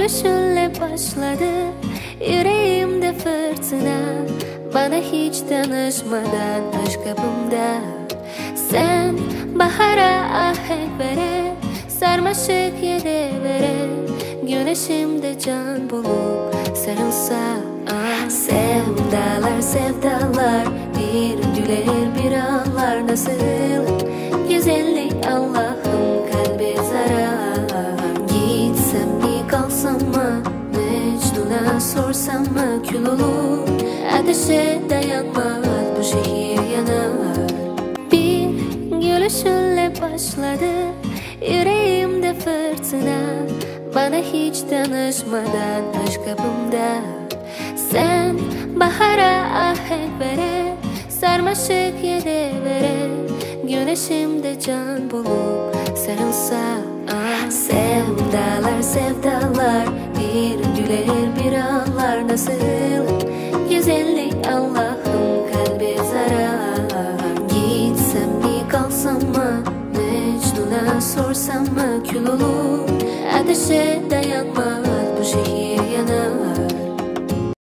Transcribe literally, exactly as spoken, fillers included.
Gülüşünle başladı yüreğimde fırtına, bana hiç danışmadan aşk kapımda. Sen bahara ahenk vere, sarmaşık yere vere, güneşimde can bulup sarılsa. Ah. Sevdalar sevdalar bir güler bir ağlar, nasıl güzellik Allah'ım kalbe zarar. Gitsem mi kalsam mı, Mecnun'a sorsam mı, kül olur ateşe dayanmaz bu şehir yanar. Bir gülüşünle başladı yüreğimde fırtına, bana hiç danışmadan aşk kapımda. Sen bahara ahenk vere, sarmaşık yere vere, güneşimde can bulup sarılsa. Ah. Sevdalar sevdalar bir güler bir ağlar, nasıl güzellik Allah'ım kalbe zarar. Gitsem mi kalsam mı, Mecnun'a sorsam mı, kül olur ateşe dayanmaz bu şehir yanar.